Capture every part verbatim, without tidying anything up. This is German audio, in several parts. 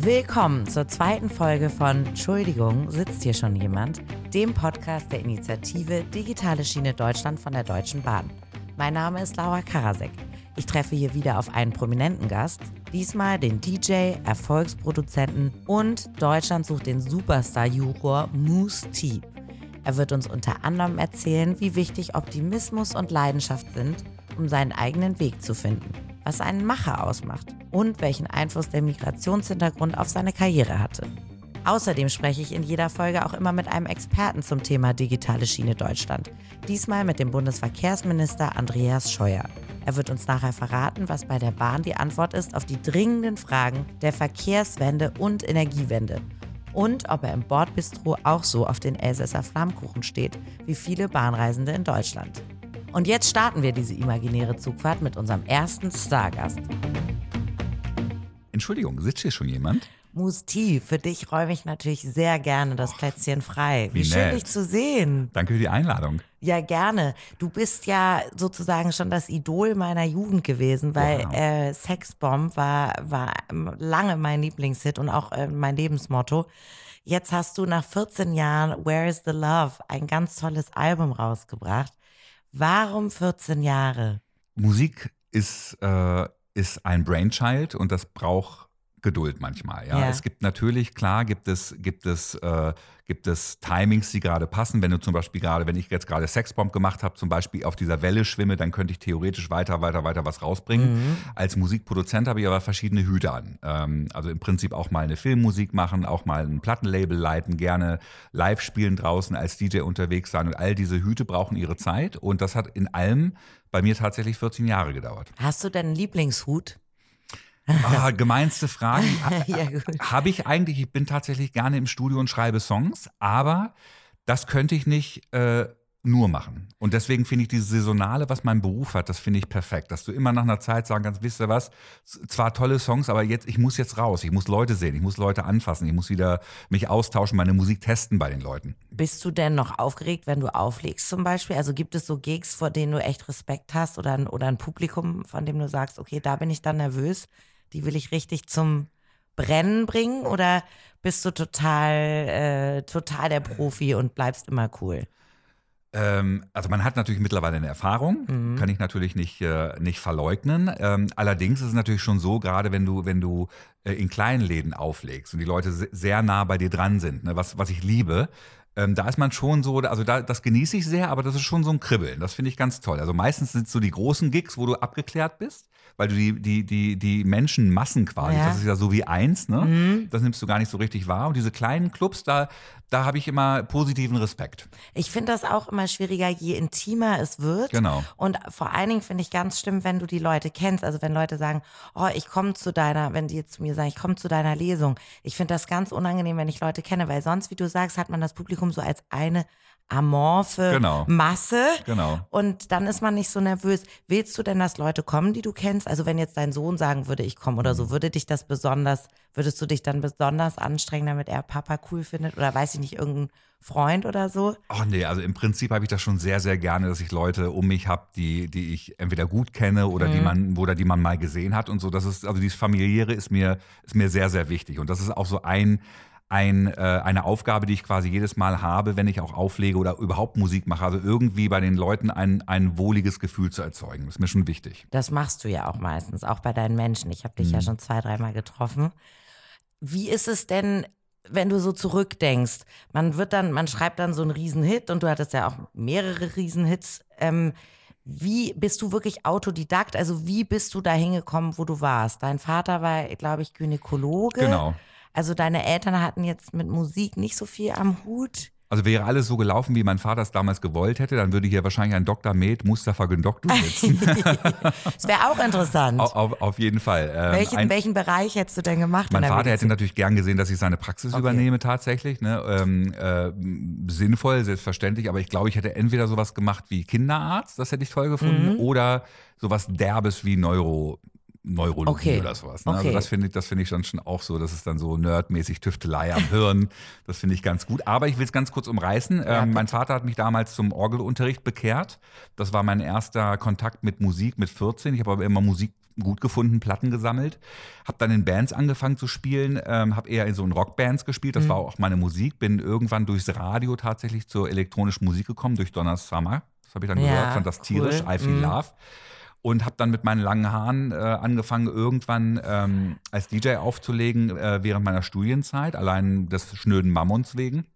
Willkommen zur zweiten Folge von Entschuldigung, sitzt hier schon jemand? Dem Podcast der Initiative Digitale Schiene Deutschland von der Deutschen Bahn. Mein Name ist Laura Karasek. Ich treffe hier wieder auf einen prominenten Gast, diesmal den D J, Erfolgsproduzenten und Deutschland sucht den Superstar-Juror Mousse T. Er wird uns unter anderem erzählen, wie wichtig Optimismus und Leidenschaft sind, um seinen eigenen Weg zu finden, was einen Macher ausmacht und welchen Einfluss der Migrationshintergrund auf seine Karriere hatte. Außerdem spreche ich in jeder Folge auch immer mit einem Experten zum Thema digitale Schiene Deutschland. Diesmal mit dem Bundesverkehrsminister Andreas Scheuer. Er wird uns nachher verraten, was bei der Bahn die Antwort ist auf die dringenden Fragen der Verkehrswende und Energiewende. Und ob er im Bordbistro auch so auf den Elsässer Flammkuchen steht, wie viele Bahnreisende in Deutschland. Und jetzt starten wir diese imaginäre Zugfahrt mit unserem ersten Stargast. Entschuldigung, sitzt hier schon jemand? Mousse T, für dich räume ich natürlich sehr gerne das Plätzchen frei. Wie, wie schön, dich zu sehen. Danke für die Einladung. Ja, gerne. Du bist ja sozusagen schon das Idol meiner Jugend gewesen, weil wow. äh, Sexbomb war, war lange mein Lieblingshit und auch äh, mein Lebensmotto. Jetzt hast du nach vierzehn Jahren Where is the Love ein ganz tolles Album rausgebracht. Warum vierzehn Jahre? Musik ist, äh, ist ein Brainchild und das braucht Geduld manchmal. Ja? ja, es gibt natürlich, klar, gibt es, gibt es, äh, gibt es Timings, die gerade passen. Wenn du zum Beispiel gerade, wenn ich jetzt gerade Sexbomb gemacht habe, zum Beispiel auf dieser Welle schwimme, dann könnte ich theoretisch weiter, weiter, weiter was rausbringen. Mhm. Als Musikproduzent habe ich aber verschiedene Hüte an. Ähm, also im Prinzip auch mal eine Filmmusik machen, auch mal ein Plattenlabel leiten, gerne live spielen draußen, als D J unterwegs sein. Und all diese Hüte brauchen ihre Zeit. Und das hat in allem bei mir tatsächlich vierzehn Jahre gedauert. Hast du denn einen Lieblingshut? Ah, gemeinste Frage. Ja, habe ich eigentlich, ich bin tatsächlich gerne im Studio und schreibe Songs, aber das könnte ich nicht äh, nur machen. Und deswegen finde ich dieses Saisonale, was mein Beruf hat, das finde ich perfekt. Dass du immer nach einer Zeit sagen kannst, wisst ihr was, zwar tolle Songs, aber jetzt, ich muss jetzt raus, ich muss Leute sehen, ich muss Leute anfassen, ich muss wieder mich austauschen, meine Musik testen bei den Leuten. Bist du denn noch aufgeregt, wenn du auflegst zum Beispiel? Also gibt es so Gigs, vor denen du echt Respekt hast oder ein, oder ein Publikum, von dem du sagst, okay, da bin ich dann nervös? Die will ich richtig zum Brennen bringen oder bist du total, äh, total der Profi und bleibst immer cool? Ähm, also man hat natürlich mittlerweile eine Erfahrung, mhm. kann ich natürlich nicht, äh, nicht verleugnen. Ähm, allerdings ist es natürlich schon so, gerade wenn du, wenn du äh, in kleinen Läden auflegst und die Leute sehr nah bei dir dran sind, ne, was, was ich liebe, Ähm, da ist man schon so, also da, das genieße ich sehr, aber das ist schon so ein Kribbeln. Das finde ich ganz toll. Also meistens sind es so die großen Gigs, wo du abgeklärt bist, weil du die, die, die, die Menschenmassen quasi, ja. das ist ja so wie eins, ne? Mhm. Das nimmst du gar nicht so richtig wahr. Und diese kleinen Clubs, da, da habe ich immer positiven Respekt. Ich finde das auch immer schwieriger, je intimer es wird. Genau. Und vor allen Dingen finde ich ganz schlimm, wenn du die Leute kennst. Also wenn Leute sagen, oh, ich komme zu deiner, wenn die jetzt zu mir sagen, ich komme zu deiner Lesung. Ich finde das ganz unangenehm, wenn ich Leute kenne, weil sonst, wie du sagst, hat man das Publikum so als eine amorphe genau. Masse. Genau. Und dann ist man nicht so nervös. Willst du denn, dass Leute kommen, die du kennst? Also wenn jetzt dein Sohn sagen würde, ich komme oder so, würde dich das besonders, würdest du dich dann besonders anstrengen, damit er Papa cool findet? Oder weiß ich nicht, irgendein Freund oder so? Ach nee, also im Prinzip habe ich das schon sehr, sehr gerne, dass ich Leute um mich habe, die, die ich entweder gut kenne oder mhm. die man, oder die man mal gesehen hat und so. Das ist, also dieses Familiäre ist mir, ist mir sehr, sehr wichtig. Und das ist auch so ein Ein, äh, eine Aufgabe, die ich quasi jedes Mal habe, wenn ich auch auflege oder überhaupt Musik mache. Also irgendwie bei den Leuten ein, ein wohliges Gefühl zu erzeugen. Das ist mir schon wichtig. Das machst du ja auch meistens, auch bei deinen Menschen. Ich habe dich mhm. ja schon zwei, dreimal getroffen. Wie ist es denn, wenn du so zurückdenkst? Man wird dann, man schreibt dann so einen Riesenhit und du hattest ja auch mehrere Riesenhits. Ähm, wie bist du wirklich Autodidakt? Also wie bist du da hingekommen, wo du warst? Dein Vater war, glaube ich, Gynäkologe. Genau. Also deine Eltern hatten jetzt mit Musik nicht so viel am Hut? Also wäre alles so gelaufen, wie mein Vater es damals gewollt hätte, dann würde hier wahrscheinlich ein Doktor Med Mustafa Gündoktu sitzen. Das wäre auch interessant. Auf, auf, auf jeden Fall. Ähm, welchen, ein, welchen Bereich hättest du denn gemacht? Mein Vater hätte natürlich gern gesehen, dass ich seine Praxis okay. übernehme tatsächlich. Ne? Ähm, äh, sinnvoll, selbstverständlich, aber ich glaube, ich hätte entweder sowas gemacht wie Kinderarzt, das hätte ich toll gefunden, mhm. oder sowas Derbes wie Neuro. Neurologie okay. oder sowas. Ne? Okay. Also das finde ich, das finde ich dann schon auch so, das ist dann so nerdmäßig Tüftelei am Hirn. Das finde ich ganz gut. Aber ich will es ganz kurz umreißen. Ja, ähm, mein Vater hat mich damals zum Orgelunterricht bekehrt. Das war mein erster Kontakt mit Musik mit vierzehn. Ich habe aber immer Musik gut gefunden, Platten gesammelt, habe dann in Bands angefangen zu spielen, ähm, habe eher in so in Rockbands gespielt, das mhm. war auch meine Musik, bin irgendwann durchs Radio tatsächlich zur elektronischen Musik gekommen, durch Donna Summer, das habe ich dann ja, gehört, fand das tierisch, cool. I Feel mhm. Love. Und habe dann mit meinen langen Haaren äh, angefangen, irgendwann ähm, als D J aufzulegen äh, während meiner Studienzeit, allein des schnöden Mammons wegen.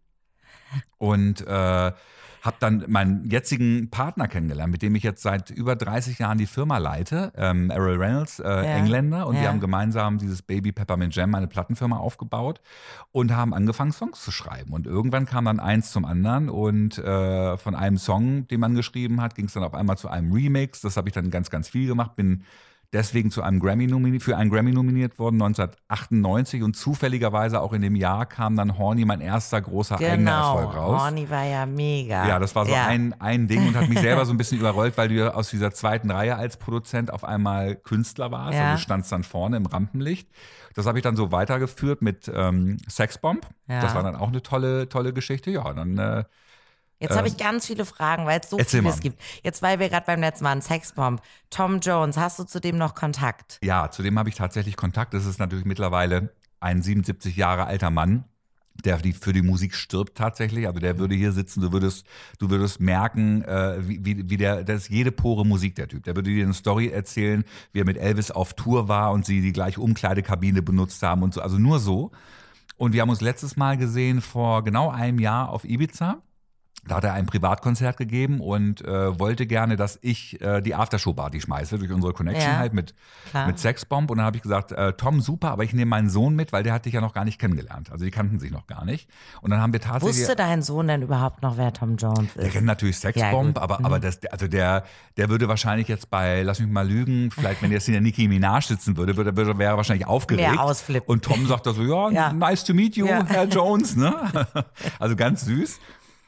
Und äh, habe dann meinen jetzigen Partner kennengelernt, mit dem ich jetzt seit über dreißig Jahren die Firma leite, ähm, Errol Reynolds, äh, ja. Engländer. Und ja. wir haben gemeinsam dieses Baby Peppermint Jam, eine Plattenfirma, aufgebaut und haben angefangen, Songs zu schreiben. Und irgendwann kam dann eins zum anderen und äh, von einem Song, den man geschrieben hat, ging es dann auf einmal zu einem Remix. Das habe ich dann ganz, ganz viel gemacht, bin deswegen zu einem Grammy nominiert, für einen Grammy nominiert worden, neunzehnhundertachtundneunzig. Und zufälligerweise auch in dem Jahr kam dann Horny, mein erster großer genau. eigener Erfolg raus. Horny war ja mega. Ja, das war so ja. ein, ein Ding und hat mich selber so ein bisschen überrollt, weil du ja aus dieser zweiten Reihe als Produzent auf einmal Künstler warst. Ja. Also du standst dann vorne im Rampenlicht. Das habe ich dann so weitergeführt mit ähm, Sexbomb. Ja. Das war dann auch eine tolle, tolle Geschichte. Ja, dann äh, Jetzt habe ich ganz viele Fragen, weil es so vieles gibt. Jetzt, weil wir gerade beim letzten Mal einen Sexbomb. Tom Jones, hast du zu dem noch Kontakt? Ja, zu dem habe ich tatsächlich Kontakt. Das ist natürlich mittlerweile ein siebenundsiebzig Jahre alter Mann, der die, für die Musik stirbt tatsächlich. Also der würde hier sitzen, du würdest, du würdest merken, äh, wie, wie der, das ist jede Pore Musik, der Typ. Der würde dir eine Story erzählen, wie er mit Elvis auf Tour war und sie die gleiche Umkleidekabine benutzt haben und so. Also nur so. Und wir haben uns letztes Mal gesehen vor genau einem Jahr auf Ibiza. Da hat er ein Privatkonzert gegeben und äh, wollte gerne, dass ich äh, die Aftershow-Party schmeiße, durch unsere Connection ja, halt mit, mit Sexbomb. Und dann habe ich gesagt, äh, Tom, super, aber ich nehme meinen Sohn mit, weil der hat dich ja noch gar nicht kennengelernt. Also die kannten sich noch gar nicht. Und dann haben wir tatsächlich... Wusste dein Sohn denn überhaupt noch, wer Tom Jones ist? Der kennt natürlich Sexbomb, ja, aber, mhm. aber das, also der, der würde wahrscheinlich jetzt bei, lass mich mal lügen, vielleicht wenn jetzt in der Nicki Minaj sitzen würde, würde, würde wäre er wahrscheinlich aufgeregt. Mehr ausflippen. Und Tom sagt da so, ja, ja, nice to meet you, ja. Herr Jones. Ne? Also ganz süß.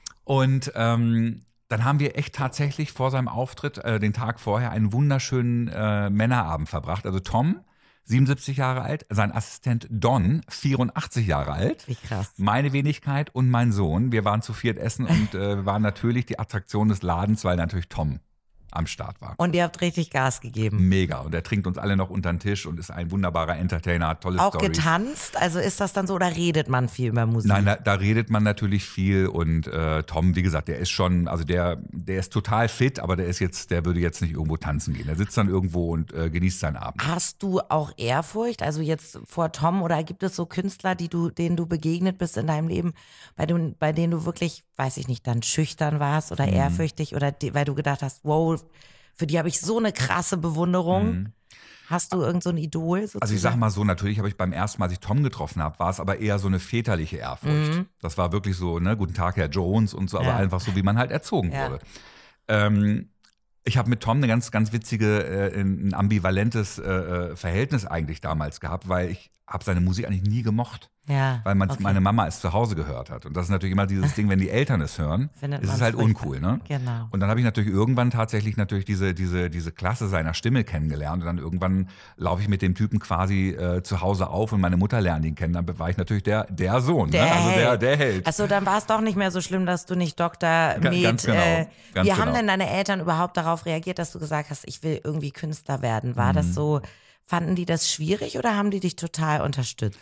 Und ähm, dann haben wir echt tatsächlich vor seinem Auftritt, äh, den Tag vorher, einen wunderschönen äh, Männerabend verbracht. Also Tom, siebenundsiebzig Jahre alt, sein Assistent Don, vierundachtzig Jahre alt. Wie krass. Meine Wenigkeit und mein Sohn. Wir waren zu viert essen und äh, waren natürlich die Attraktion des Ladens, weil natürlich Tom am Start war. Und ihr habt richtig Gas gegeben. Mega. Und er trinkt uns alle noch unter den Tisch und ist ein wunderbarer Entertainer, hat tolle Auch Storys. getanzt? Also ist das dann so, oder redet man viel über Musik? Nein, da, da redet man natürlich viel und äh, Tom, wie gesagt, der ist schon, also der, der ist total fit, aber der ist jetzt, der würde jetzt nicht irgendwo tanzen gehen. Der sitzt dann irgendwo und äh, genießt seinen Abend. Hast du auch Ehrfurcht, also jetzt vor Tom, oder gibt es so Künstler, die du, denen du begegnet bist in deinem Leben, bei, du, bei denen du wirklich, weiß ich nicht, dann schüchtern warst oder mhm. ehrfürchtig oder die, weil du gedacht hast, wow, für die habe ich so eine krasse Bewunderung. Mhm. Hast du irgend so ein Idol sozusagen? Also ich sag mal so, natürlich habe ich beim ersten Mal, als ich Tom getroffen habe, war es aber eher so eine väterliche Ehrfurcht. Mhm. Das war wirklich so, ne, guten Tag, Herr Jones und so, aber ja. einfach so, wie man halt erzogen ja. wurde. Ähm, ich habe mit Tom eine ganz, ganz witzige, äh, ein ambivalentes äh, Verhältnis eigentlich damals gehabt, weil ich habe seine Musik eigentlich nie gemocht. Ja, weil man, okay. meine Mama es zu Hause gehört hat. Und das ist natürlich immer dieses Ding, wenn die Eltern es hören, Findet ist es halt uncool. Ne? Genau. Und dann habe ich natürlich irgendwann tatsächlich natürlich diese, diese, diese Klasse seiner Stimme kennengelernt. Und dann irgendwann laufe ich mit dem Typen quasi äh, zu Hause auf und meine Mutter lernt ihn kennen. Dann war ich natürlich der, der Sohn, der ne? Also Held. der, der Held. Achso, dann war es doch nicht mehr so schlimm, dass du nicht Doktor Med... Ganz genau. Äh, ganz wie genau. haben denn deine Eltern überhaupt darauf reagiert, dass du gesagt hast, ich will irgendwie Künstler werden? War mhm. das so, fanden die das schwierig oder haben die dich total unterstützt?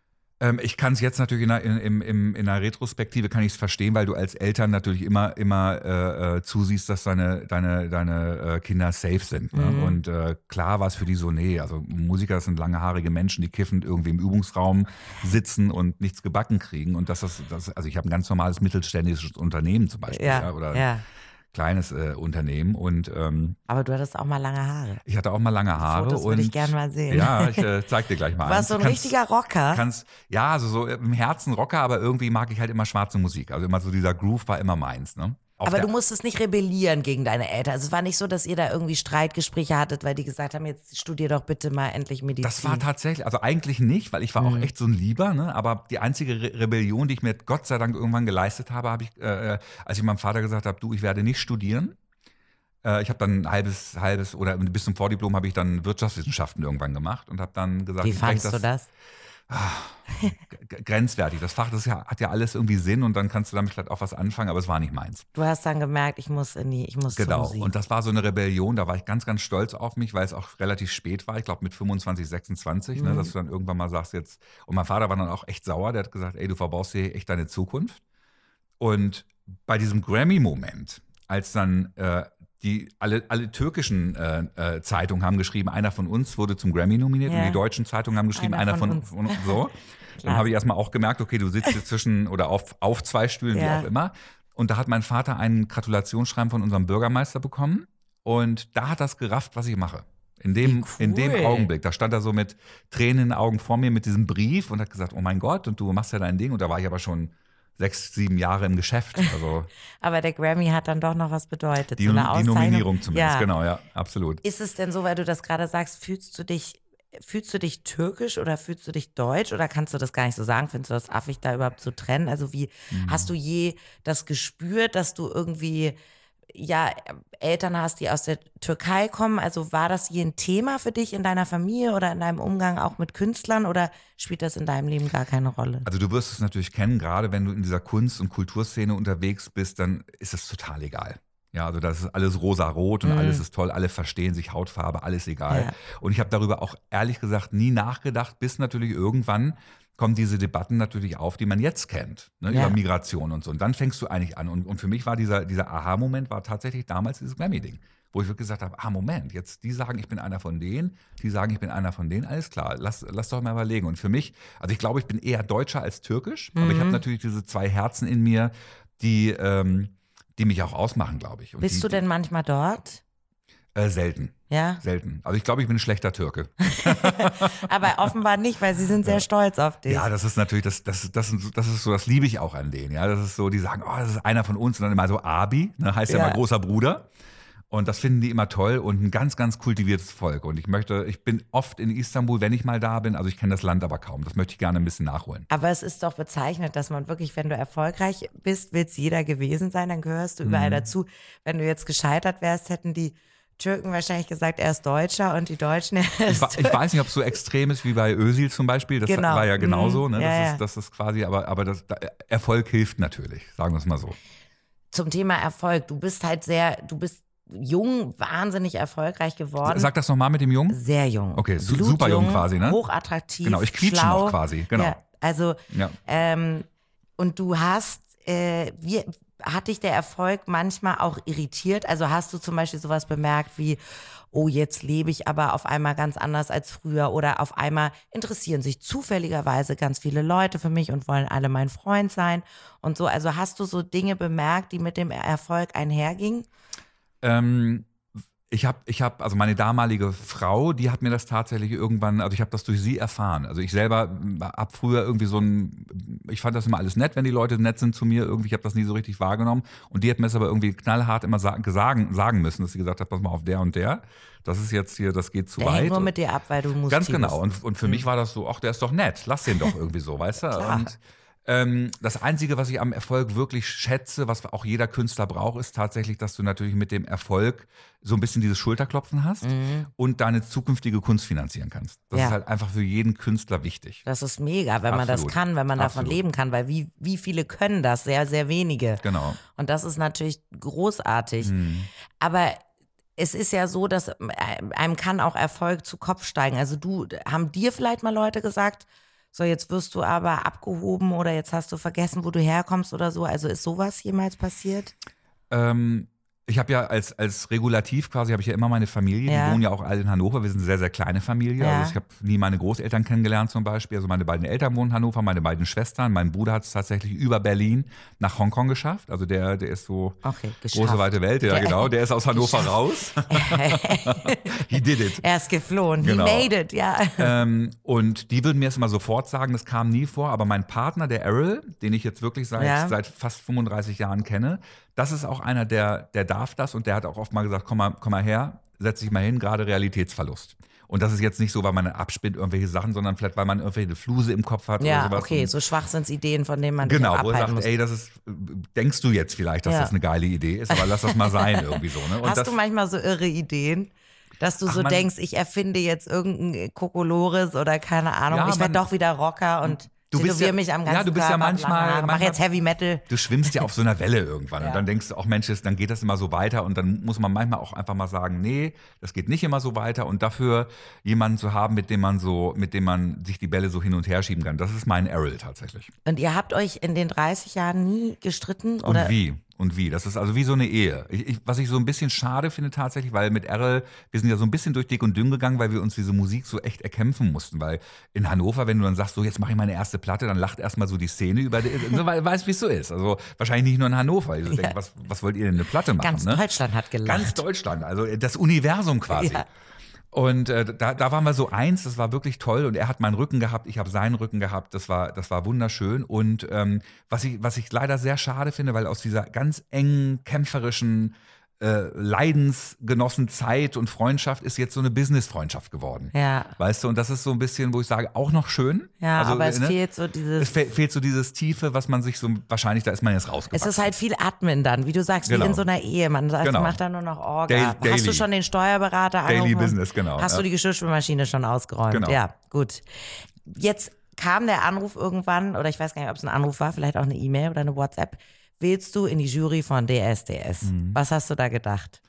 Ich kann es jetzt natürlich in einer, in, in, in einer Retrospektive kann ich es verstehen, weil du als Eltern natürlich immer immer äh, zusiehst, dass deine deine deine äh, Kinder safe sind. Ne? Mhm. Und äh, klar war es für die so, nee, also Musiker sind langhaarige Menschen, die kiffend irgendwie im Übungsraum sitzen und nichts gebacken kriegen. Und dass das, das also ich habe ein ganz normales mittelständisches Unternehmen zum Beispiel, ja, ja, oder ja. kleines äh, Unternehmen und ähm, aber du hattest auch mal lange Haare. Ich hatte auch mal lange Haare. Das würde ich gerne mal sehen. Ja, ich äh, zeig dir gleich mal. Du warst so ein kannst, richtiger Rocker. Kannst, ja, also so im Herzen Rocker, aber irgendwie mag ich halt immer schwarze Musik. Also immer so dieser Groove war immer meins, ne? Auf aber du musstest nicht rebellieren gegen deine Eltern. Also es war nicht so, dass ihr da irgendwie Streitgespräche hattet, weil die gesagt haben, jetzt studier doch bitte mal endlich Medizin. Das war tatsächlich, also eigentlich nicht, weil ich war mhm. auch echt so ein Lieber, ne? Aber die einzige Re- Rebellion, die ich mir Gott sei Dank irgendwann geleistet habe, habe ich, äh, als ich meinem Vater gesagt habe, du, ich werde nicht studieren. Ich habe dann ein halbes, halbes oder bis zum Vordiplom habe ich dann Wirtschaftswissenschaften irgendwann gemacht und habe dann gesagt, wie fandst du das? g- grenzwertig. Das Fach, das ja, hat ja alles irgendwie Sinn und dann kannst du damit vielleicht auch was anfangen, aber es war nicht meins. Du hast dann gemerkt, ich muss in die, ich muss Genau, zur Musik. und das war so eine Rebellion, da war ich ganz, ganz stolz auf mich, weil es auch relativ spät war, ich glaube mit fünfundzwanzig, sechsundzwanzig, Mhm. ne, dass du dann irgendwann mal sagst jetzt, und mein Vater war dann auch echt sauer, der hat gesagt, ey, du verbaust dir echt deine Zukunft. Und bei diesem Grammy-Moment, als dann äh, die alle, alle türkischen äh, äh, Zeitungen haben geschrieben, einer von uns wurde zum Grammy nominiert Ja. und die deutschen Zeitungen haben geschrieben, Einer einer, von von, uns. von so. Dann habe ich erstmal auch gemerkt, okay, du sitzt jetzt zwischen oder auf, auf zwei Stühlen, Ja. wie auch immer. Und da hat mein Vater ein Gratulationsschreiben von unserem Bürgermeister bekommen. Und da hat das gerafft, was ich mache. In dem, Wie cool. in dem Augenblick. Da stand er so mit Tränen in den Augen vor mir mit diesem Brief und hat gesagt, oh mein Gott, und du machst ja dein Ding. Und da war ich aber schon sechs, sieben Jahre im Geschäft. Also Aber der Grammy hat dann doch noch was bedeutet. die, so eine die Auszeichnung. Nominierung zumindest, Ja. genau, ja, absolut. Ist es denn so, weil du das gerade sagst, fühlst du dich, fühlst du dich türkisch oder fühlst du dich deutsch oder kannst du das gar nicht so sagen? Findest du das affig, da überhaupt zu trennen? Also wie, Mhm. hast du je das gespürt, dass du irgendwie, ja, Eltern hast, die aus der Türkei kommen? Also war das je ein Thema für dich in deiner Familie oder in deinem Umgang auch mit Künstlern oder spielt das in deinem Leben gar keine Rolle? Also du wirst es natürlich kennen, gerade wenn du in dieser Kunst- und Kulturszene unterwegs bist, dann ist es total egal. Ja, also das ist alles rosa-rot und Mhm. alles ist toll, alle verstehen sich, Hautfarbe, alles egal. Ja. Und ich habe darüber auch ehrlich gesagt nie nachgedacht, bis natürlich irgendwann kommen diese Debatten natürlich auf, die man jetzt kennt, ne, Ja. über Migration und so. Und dann fängst du eigentlich an. Und, und für mich war dieser, dieser Aha-Moment war tatsächlich damals dieses Grammy-Ding, wo ich wirklich gesagt habe, ah Moment, jetzt die sagen, ich bin einer von denen, die sagen, ich bin einer von denen, alles klar, lass, lass doch mal überlegen. Und für mich, also ich glaube, ich bin eher Deutscher als Türkisch, aber ich habe Mhm. natürlich diese zwei Herzen in mir, die, ähm, die mich auch ausmachen, glaube ich. Und Bist die, du denn manchmal dort? Äh, selten, Ja, selten. Also ich glaube, ich bin ein schlechter Türke. aber offenbar nicht, weil sie sind sehr stolz auf dich. Ja, das ist natürlich, das, das, das, das ist so, das liebe ich auch an denen. Ja, das ist so, die sagen, oh, das ist einer von uns und dann immer so Abi, ne, heißt ja, Ja. immer großer Bruder. Und das finden die immer toll und ein ganz, ganz kultiviertes Volk. Und ich möchte, ich bin oft in Istanbul, wenn ich mal da bin, also ich kenne das Land aber kaum. Das möchte ich gerne ein bisschen nachholen. Aber es ist doch bezeichnet, dass man wirklich, wenn du erfolgreich bist, will es jeder gewesen sein, dann gehörst du überall Mhm. dazu. Wenn du jetzt gescheitert wärst, hätten die Türken wahrscheinlich gesagt, er ist Deutscher und die Deutschen, er Ich, ist wa- ich weiß nicht, ob es so extrem ist wie bei Özil zum Beispiel. Das Genau. war ja genauso. Mhm. Ne? Ja, Das, ja. ist, das ist quasi, aber, aber das, da, Erfolg hilft natürlich, sagen wir es mal so. Zum Thema Erfolg. Du bist halt sehr, du bist jung, wahnsinnig erfolgreich geworden. Sag das nochmal mit dem Jungen. Sehr jung. Okay, su- Blutjung, super jung quasi, ne? Hochattraktiv, Genau, ich quietsche schlau. noch quasi, genau. Ja, also, Ja. ähm, und du hast, äh, wie, hat dich der Erfolg manchmal auch irritiert? Also hast du zum Beispiel sowas bemerkt wie, oh, jetzt lebe ich aber auf einmal ganz anders als früher oder auf einmal interessieren sich zufälligerweise ganz viele Leute für mich und wollen alle mein Freund sein und so. Also hast du so Dinge bemerkt, die mit dem Erfolg einhergingen? Ähm, ich habe, ich hab, also meine damalige Frau, die hat mir das tatsächlich irgendwann, also ich habe das durch sie erfahren. Also ich selber habe früher irgendwie so ein, ich fand das immer alles nett, wenn die Leute nett sind zu mir, irgendwie, ich habe das nie so richtig wahrgenommen. Und die hat mir das aber irgendwie knallhart immer sa- sagen, sagen müssen, dass sie gesagt hat, pass mal auf, der und der, das ist jetzt hier, das geht zu Der hängt weit. nur mit dir ab, weil du musst. Ganz genau. Und, und für mich war das so, ach, der ist doch nett, lass den doch irgendwie so, weißt du? Klar. Und ähm, das Einzige, was ich am Erfolg wirklich schätze, was auch jeder Künstler braucht, ist tatsächlich, dass du natürlich mit dem Erfolg so ein bisschen dieses Schulterklopfen hast und deine zukünftige Kunst finanzieren kannst. Das Ja. ist halt einfach für jeden Künstler wichtig. Das ist mega, wenn man das Absolut. kann, wenn man davon Absolut. leben kann, weil wie, wie viele können das? Sehr, sehr wenige. Genau. Und das ist natürlich großartig. Hm. Aber es ist ja so, dass einem kann auch Erfolg zu Kopf steigen. Also du, haben dir vielleicht mal Leute gesagt, so jetzt wirst du aber abgehoben oder jetzt hast du vergessen, wo du herkommst oder so. Also ist sowas jemals passiert? Ähm, ich habe ja als, als Regulativ quasi, habe ich ja immer meine Familie, Ja. die wohnen ja auch alle in Hannover, wir sind eine sehr, sehr kleine Familie. Ja. Also ich habe nie meine Großeltern kennengelernt zum Beispiel, also meine beiden Eltern wohnen in Hannover, meine beiden Schwestern, mein Bruder hat es tatsächlich über Berlin nach Hongkong geschafft, also der, der ist so Okay, geschafft. große weite Welt, ja Der- genau, der ist aus Hannover raus. He did it. Er ist geflohen. Genau. He made it, ja. Ähm, und die würden mir jetzt mal sofort sagen, das kam nie vor, aber mein Partner, der Errol, den ich jetzt wirklich seit, Ja. seit fast fünfunddreißig Jahren kenne, das ist auch einer, der, der darf das und der hat auch oft mal gesagt, komm mal, komm mal her, setz dich mal hin, gerade Realitätsverlust. Und das ist jetzt nicht so, weil man abspinnt irgendwelche Sachen, sondern vielleicht, weil man irgendwelche Fluse im Kopf hat oder Ja, sowas. okay, Und so Schwachsinnsideen, von denen man dich genau, auch wo er abhalten sagt, muss. ey, das ist, denkst du jetzt vielleicht, dass Ja. das eine geile Idee ist, aber lass das mal sein irgendwie so. Ne? Und Hast das, du manchmal so irre Ideen? Dass du Ach, so man, denkst, ich erfinde jetzt irgendein Kokolores oder keine Ahnung, ja, ich werde doch wieder Rocker und du bist tätowiere ja, mich am ganzen ja, du bist Körper, ja manchmal, manchmal, mach jetzt Heavy Metal. Du schwimmst ja auf so einer Welle irgendwann ja. und dann denkst du auch, Mensch, dann geht das immer so weiter und dann muss man manchmal auch einfach mal sagen, nee, das geht nicht immer so weiter und dafür jemanden zu haben, mit dem man so, mit dem man sich die Bälle so hin und her schieben kann, das ist mein Errol tatsächlich. Und ihr habt euch in den dreißig Jahren nie gestritten? Und oder? wie? Und wie? Das ist also wie so eine Ehe. Ich, ich, was ich so ein bisschen schade finde tatsächlich, weil mit Errol, wir sind ja so ein bisschen durch dick und dünn gegangen, weil wir uns diese Musik so echt erkämpfen mussten. Weil in Hannover, wenn du dann sagst, so jetzt mache ich meine erste Platte, dann lacht erstmal so die Szene über, die, so, weil weißt, wie es so ist. Also wahrscheinlich nicht nur in Hannover. Ich so ja. denke, was, was wollt ihr denn eine Platte machen? Ganz ne? Deutschland hat gelacht. Ganz Deutschland, also das Universum quasi. Ja. Und äh, da, da waren wir so eins, das war wirklich toll und er hat meinen Rücken gehabt, ich habe seinen Rücken gehabt, das war, das war wunderschön und ähm, was ich, was ich leider sehr schade finde, weil aus dieser ganz engen, kämpferischen äh, Leidensgenossenzeit und Freundschaft ist jetzt so eine Business-Freundschaft geworden. Ja. Weißt du, und das ist so ein bisschen, wo ich sage, auch noch schön. Ja, also, aber es ne? fehlt so dieses... Es fe- fehlt so dieses Tiefe, was man sich so, wahrscheinlich, da ist man jetzt rausgewachsen. Es ist halt viel Admin dann, wie du sagst, genau. wie in so einer Ehe. Man sagt, genau. macht da nur noch Orga. Daily, Hast daily. du schon den Steuerberater angerufen? Daily Business, genau. Hast ja. du die Geschirrspülmaschine schon ausgeräumt? Genau. Ja, gut. Jetzt kam der Anruf irgendwann, oder ich weiß gar nicht, ob es ein Anruf war, vielleicht auch eine E-Mail oder eine WhatsApp. Willst du in die Jury von D S D S? Mhm. Was hast du da gedacht?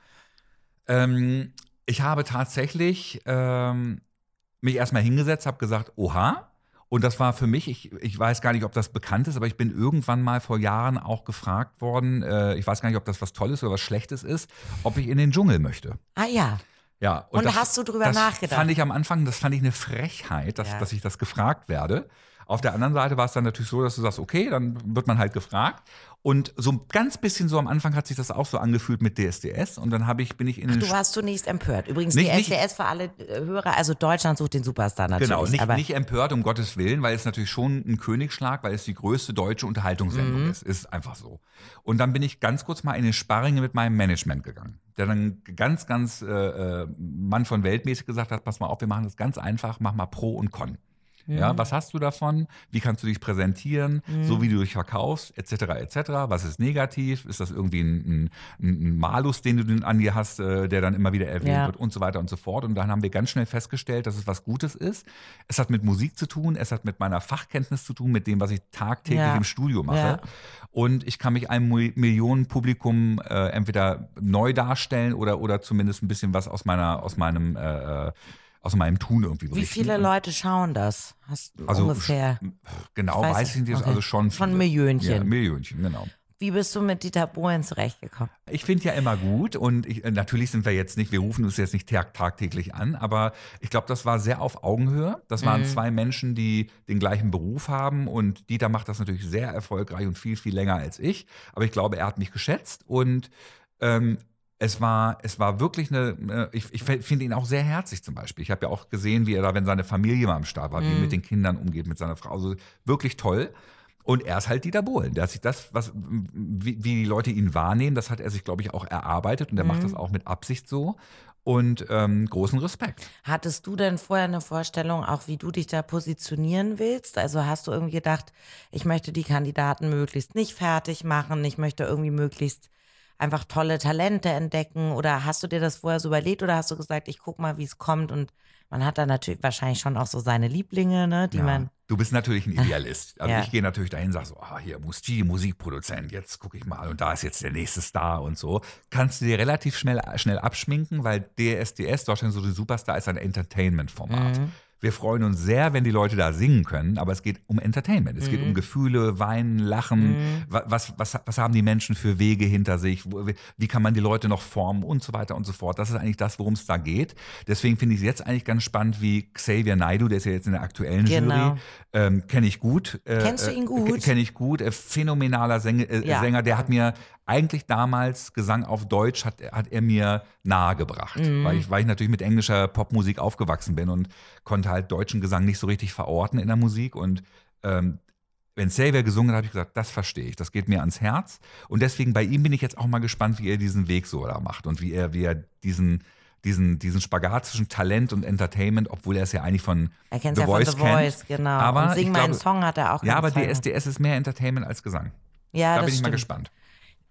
Ähm, ich habe tatsächlich ähm, mich erstmal hingesetzt, habe gesagt, oha. Und das war für mich, ich, ich weiß gar nicht, ob das bekannt ist, aber ich bin irgendwann mal vor Jahren auch gefragt worden, äh, ich weiß gar nicht, ob das was Tolles oder was Schlechtes ist, ob ich in den Dschungel möchte. Ah ja. Ja, und und das, hast du drüber das nachgedacht? Fand ich am Anfang, das fand ich eine Frechheit, dass, ja. dass ich das gefragt werde. Auf der anderen Seite war es dann natürlich so, dass du sagst, okay, dann wird man halt gefragt. Und so ein ganz bisschen so am Anfang hat sich das auch so angefühlt mit D S D S. Und dann habe ich, bin ich in Ach, den du warst zunächst empört. Übrigens, nicht, D S D S nicht, für alle Hörer, also Deutschland sucht den Superstar natürlich. Genau, nicht, aber nicht empört, um Gottes Willen, weil es natürlich schon ein Königsschlag, weil es die größte deutsche Unterhaltungssendung mhm. ist. Ist einfach so. Und dann bin ich ganz kurz mal in den Sparring mit meinem Management gegangen. Der dann ganz, ganz äh, Mann von Weltmäßig gesagt hat, pass mal auf, wir machen das ganz einfach, mach mal Pro und Con. Mhm. Ja, was hast du davon? Wie kannst du dich präsentieren? Mhm. So wie du dich verkaufst, et cetera, et cetera. Was ist negativ? Ist das irgendwie ein, ein, ein Malus, den du an dir hast, äh, der dann immer wieder erwähnt ja. wird und so weiter und so fort. Und dann haben wir ganz schnell festgestellt, dass es was Gutes ist. Es hat mit Musik zu tun, es hat mit meiner Fachkenntnis zu tun, mit dem, was ich tagtäglich ja. im Studio mache. Ja. Und ich kann mich einem Millionenpublikum äh, entweder neu darstellen oder, oder zumindest ein bisschen was aus meiner, aus meinem äh, aus meinem Tun irgendwie berichten. Wie viele Leute schauen das? Hast du also ungefähr? Genau, weiß, weiß ich nicht, okay. also schon viele. Von Millionchen. Ja, Millionchen, genau. Wie bist du mit Dieter Bohlen zurechtgekommen? Ich finde ja immer gut und ich, natürlich sind wir jetzt nicht, wir rufen uns jetzt nicht tag- tagtäglich an, aber ich glaube, das war sehr auf Augenhöhe. Das waren mhm. zwei Menschen, die den gleichen Beruf haben und Dieter macht das natürlich sehr erfolgreich und viel, viel länger als ich. Aber ich glaube, er hat mich geschätzt und ähm, Es war, es war wirklich eine, ich, ich finde ihn auch sehr herzlich zum Beispiel. Ich habe ja auch gesehen, wie er da, wenn seine Familie mal am Start war, mm. wie er mit den Kindern umgeht, mit seiner Frau. Also wirklich toll. Und er ist halt Dieter Bohlen. Der hat sich das, was, wie, wie die Leute ihn wahrnehmen, das hat er sich, glaube ich, auch erarbeitet. Und er mm. macht das auch mit Absicht so. Und ähm, großen Respekt. Hattest du denn vorher eine Vorstellung, auch wie du dich da positionieren willst? Also hast du irgendwie gedacht, ich möchte die Kandidaten möglichst nicht fertig machen, ich möchte irgendwie möglichst einfach tolle Talente entdecken oder hast du dir das vorher so überlegt oder hast du gesagt, ich guck mal, wie es kommt und man hat da natürlich wahrscheinlich schon auch so seine Lieblinge, ne, die ja, man... Du bist natürlich ein Idealist. Also ja. ich gehe natürlich dahin und sage so, ah, hier, Musti, Musikproduzent, jetzt gucke ich mal und da ist jetzt der nächste Star und so. Kannst du dir relativ schnell, schnell abschminken, weil D S D S, Deutschland so die Superstar, ist ein Entertainment-Format. Mhm. Wir freuen uns sehr, wenn die Leute da singen können, aber es geht um Entertainment. Es mhm. geht um Gefühle, Weinen, Lachen. Mhm. Was, was, was haben die Menschen für Wege hinter sich? Wie kann man die Leute noch formen und so weiter und so fort. Das ist eigentlich das, worum es da geht. Deswegen finde ich es jetzt eigentlich ganz spannend, wie Xavier Naidoo, der ist ja jetzt in der aktuellen genau. Jury, ähm, kenne ich gut. Äh, Kennst du ihn gut? Äh, Kenne ich gut. Äh, phänomenaler Sänger, äh, ja. Sänger, der hat mir eigentlich damals Gesang auf Deutsch hat, hat er mir nahegebracht, mhm. weil, ich, weil ich natürlich mit englischer Popmusik aufgewachsen bin und konnte halt deutschen Gesang nicht so richtig verorten in der Musik und ähm, wenn Xavier gesungen hat, habe ich gesagt, das verstehe ich, das geht mir ans Herz und deswegen bei ihm bin ich jetzt auch mal gespannt, wie er diesen Weg so da macht und wie er, wie er diesen Diesen, diesen Spagat zwischen Talent und Entertainment, obwohl er es ja eigentlich von er kennt The ja Voice von The Voice, kennt. genau. Aber und Sing meinen Song hat er auch Ja, aber gefallen. D S D S ist mehr Entertainment als Gesang. Ja, da bin das ich stimmt. mal gespannt.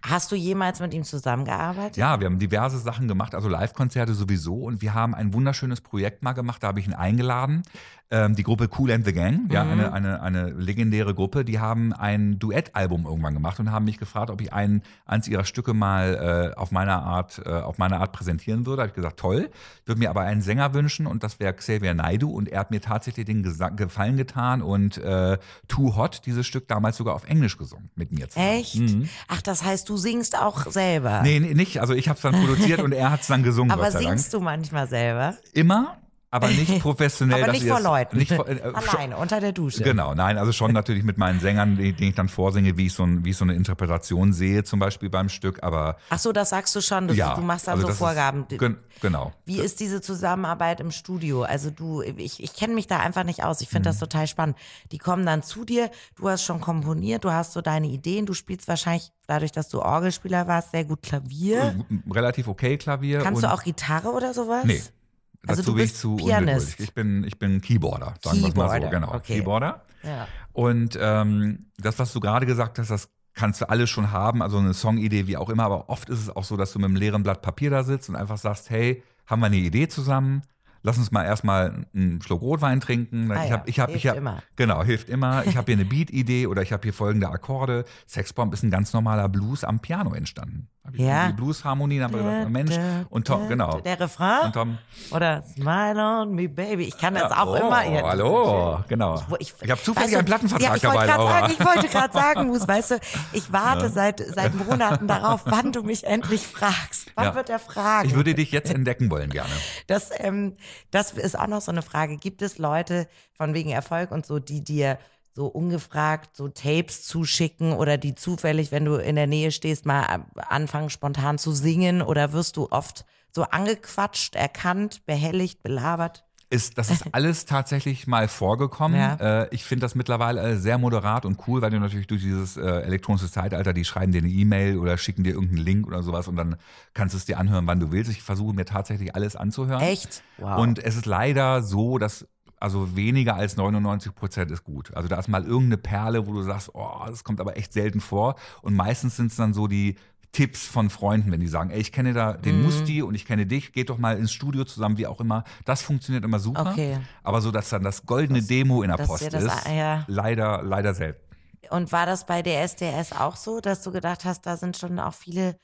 Hast du jemals mit ihm zusammengearbeitet? Ja, wir haben diverse Sachen gemacht, also Live-Konzerte sowieso. Und wir haben ein wunderschönes Projekt mal gemacht, da habe ich ihn eingeladen. Ähm, die Gruppe Kool and the Gang, ja, Mhm. eine, eine, eine legendäre Gruppe, die haben ein Duettalbum irgendwann gemacht und haben mich gefragt, ob ich ein, eins ihrer Stücke mal äh, auf meiner Art, äh, auf meine Art präsentieren würde. Da habe ich gesagt, toll, würde mir aber einen Sänger wünschen und das wäre Xavier Naidoo und er hat mir tatsächlich den Gesa- Gefallen getan und äh, Too Hot, dieses Stück damals sogar auf Englisch gesungen mit mir zusammen. Echt? Mhm. Ach, das heißt, du singst auch selber? Nee, nee, nicht. Also ich habe es dann produziert und er hat es dann gesungen, Aber Gott sei Dank. singst du manchmal selber? Immer, aber nicht professionell. Aber dass nicht ihr vor es- Leuten. Nicht vor, äh, Alleine, unter der Dusche. Genau, nein, also schon natürlich mit meinen Sängern, die, die ich dann vorsinge, wie ich, so ein, wie ich so eine Interpretation sehe, zum Beispiel beim Stück, aber Ach so, das sagst du schon. Du, ja. du machst dann also so das Vorgaben. Ist, gen, genau. Wie ist diese Zusammenarbeit im Studio? Also du, ich, ich kenne mich da einfach nicht aus. Ich finde Mhm. das total spannend. Die kommen dann zu dir, du hast schon komponiert, du hast so deine Ideen, du spielst wahrscheinlich, dadurch, dass du Orgelspieler warst, sehr gut Klavier. Relativ okay Klavier. Kannst und du auch Gitarre oder sowas? Nee. Also Dazu du bin ich bist zu Pianist. ungeduldig. Ich bin, ich bin Keyboarder, sagen wir es mal so. Keyboarder, Genau, okay. Keyboarder. Ja. Und ähm, das, was du gerade gesagt hast, das kannst du alles schon haben, also eine Songidee, wie auch immer, aber oft ist es auch so, dass du mit einem leeren Blatt Papier da sitzt und einfach sagst, hey, haben wir eine Idee zusammen? Lass uns mal erstmal einen Schluck Rotwein trinken. Ah ich ja, hab, ich hab, hilft ich hab, immer. Genau, hilft immer. Ich habe hier eine Beat-Idee oder ich habe hier folgende Akkorde. Sexbomb ist ein ganz normaler Blues am Piano entstanden. Hab ich Ja. Die Blues-Harmonien haben wir gesagt, Mensch. Und Tom, genau. Der Refrain? Und Tom, Oder Smile on me, baby. Ich kann das Ja, auch oh, immer. Ja, hallo, genau. Ich, Ich habe zufällig weißt du, einen Plattenvertrag ja, ich dabei, wollte grad Laura. sagen, Ich wollte gerade sagen, Mus, weißt du, ich warte seit, seit Monaten darauf, wann du mich endlich fragst. Wann Ja. wird er fragen? Ich würde dich jetzt entdecken wollen gerne. Das, ähm, das ist auch noch so eine Frage. Gibt es Leute von wegen Erfolg und so, die dir so ungefragt so Tapes zuschicken oder die zufällig, wenn du in der Nähe stehst, mal anfangen spontan zu singen? Oder wirst du oft so angequatscht, erkannt, behelligt, belabert? Ist, das ist alles tatsächlich mal vorgekommen. Ja. Äh, ich finde das mittlerweile sehr moderat und cool, weil du natürlich durch dieses äh, elektronische Zeitalter, die schreiben dir eine E-Mail oder schicken dir irgendeinen Link oder sowas und dann kannst du es dir anhören, wann du willst. Ich versuche mir tatsächlich alles anzuhören. Echt? Wow. Und es ist leider so, dass also weniger als neunundneunzig Prozent ist gut. Also da ist mal irgendeine Perle, wo du sagst, oh, das kommt aber echt selten vor. Und meistens sind es dann so die Tipps von Freunden, wenn die sagen, ey, ich kenne da den Mhm. Musti und ich kenne dich, geht doch mal ins Studio zusammen, wie auch immer. Das funktioniert immer super. Okay. Aber so, dass dann das goldene Demo in der dass Post dir das- ist, ja. leider, leider selten. Und war das bei D S D S auch so, dass du gedacht hast, da sind schon auch viele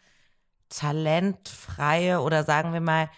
talentfreie oder sagen wir mal,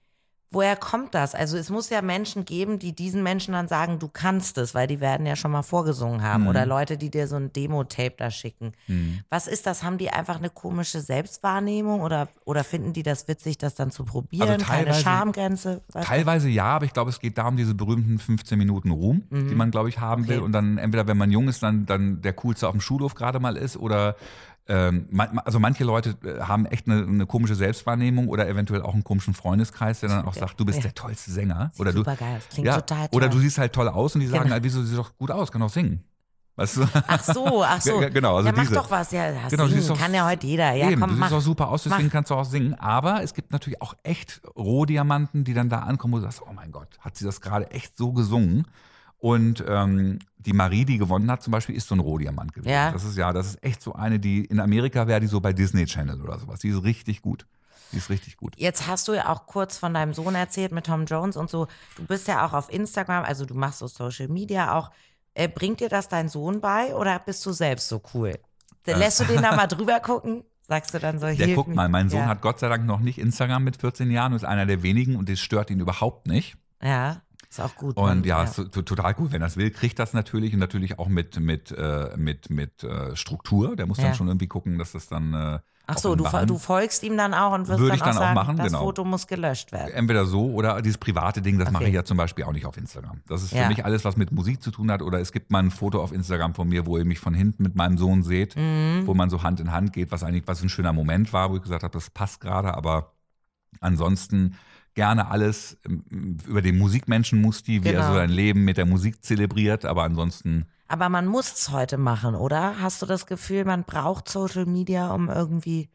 woher kommt das? Also es muss ja Menschen geben, die diesen Menschen dann sagen, du kannst es, weil die werden ja schon mal vorgesungen haben. Mhm. Oder Leute, die dir so ein Demo-Tape da schicken. Mhm. Was ist das? Haben die einfach eine komische Selbstwahrnehmung oder, oder finden die das witzig, das dann zu probieren? Also Keine teilweise- Schamgrenze? Was- Teilweise ja, aber ich glaube, es geht darum, diese berühmten fünfzehn Minuten Ruhm, Mhm. die man, glaube ich, haben will. Okay. Und dann entweder, wenn man jung ist, dann, dann der Coolste auf dem Schulhof gerade mal ist oder ähm, man- also manche Leute äh, haben echt eine, eine komische Selbstwahrnehmung oder eventuell auch einen komischen Freundeskreis, der dann auch sagt, du bist Ja. der tollste Sänger. Oder du, Super geil, das klingt ja, total toll. oder du siehst halt toll aus und die sagen Genau. halt, wieso siehst du doch gut aus, kann auch singen. Weißt du? Ach so, ach so. Ja, genau, also ja, mach diese. doch was. Ja, das Genau, du singen siehst doch- kann ja heute jeder. Ja, Eben, komm, du mach. siehst auch super aus, deswegen mach. kannst du auch singen. Aber es gibt natürlich auch echt Rohdiamanten, die dann da ankommen, wo du sagst, oh mein Gott, hat sie das gerade echt so gesungen? Und ähm, die Marie, die gewonnen hat zum Beispiel, ist so ein Rohdiamant gewesen. Ja. Das ist ja, das ist echt so eine, die in Amerika wäre die so bei Disney Channel oder sowas. Die ist richtig gut. Die ist richtig gut. Jetzt hast du ja auch kurz von deinem Sohn erzählt mit Tom Jones und so. Du bist ja auch auf Instagram, also du machst so Social Media auch. Äh, bringt dir das dein Sohn bei oder bist du selbst so cool? Lässt du den da mal drüber gucken? Sagst du dann so, Der hilf guckt mir. mal, mein Sohn ja. hat Gott sei Dank noch nicht Instagram mit vierzehn Jahren und ist einer der wenigen und das stört ihn überhaupt nicht. Ja, ist auch gut. Und Mann. ja, ist to- total gut, wenn er es will, kriegt das natürlich und natürlich auch mit, mit, äh, mit, mit äh, Struktur. Der muss Ja. dann schon irgendwie gucken, dass das dann äh, Ach auf so, den du, Bahn- du folgst ihm dann auch und wirst Würde dann ich auch dann auch sagen, machen, das genau. Foto muss gelöscht werden. Entweder so oder dieses private Ding, das Okay. mache ich ja zum Beispiel auch nicht auf Instagram. Das ist für Ja. mich alles, was mit Musik zu tun hat. Oder es gibt mal ein Foto auf Instagram von mir, wo ihr mich von hinten mit meinem Sohn seht, Mhm. wo man so Hand in Hand geht, was eigentlich was ein schöner Moment war, wo ich gesagt habe, das passt gerade, aber ansonsten gerne alles ähm, über den Musikmenschen Musti, wie er Genau. so sein Leben mit der Musik zelebriert, aber ansonsten Aber man muss es heute machen, oder? Hast du das Gefühl, man braucht Social Media, um irgendwie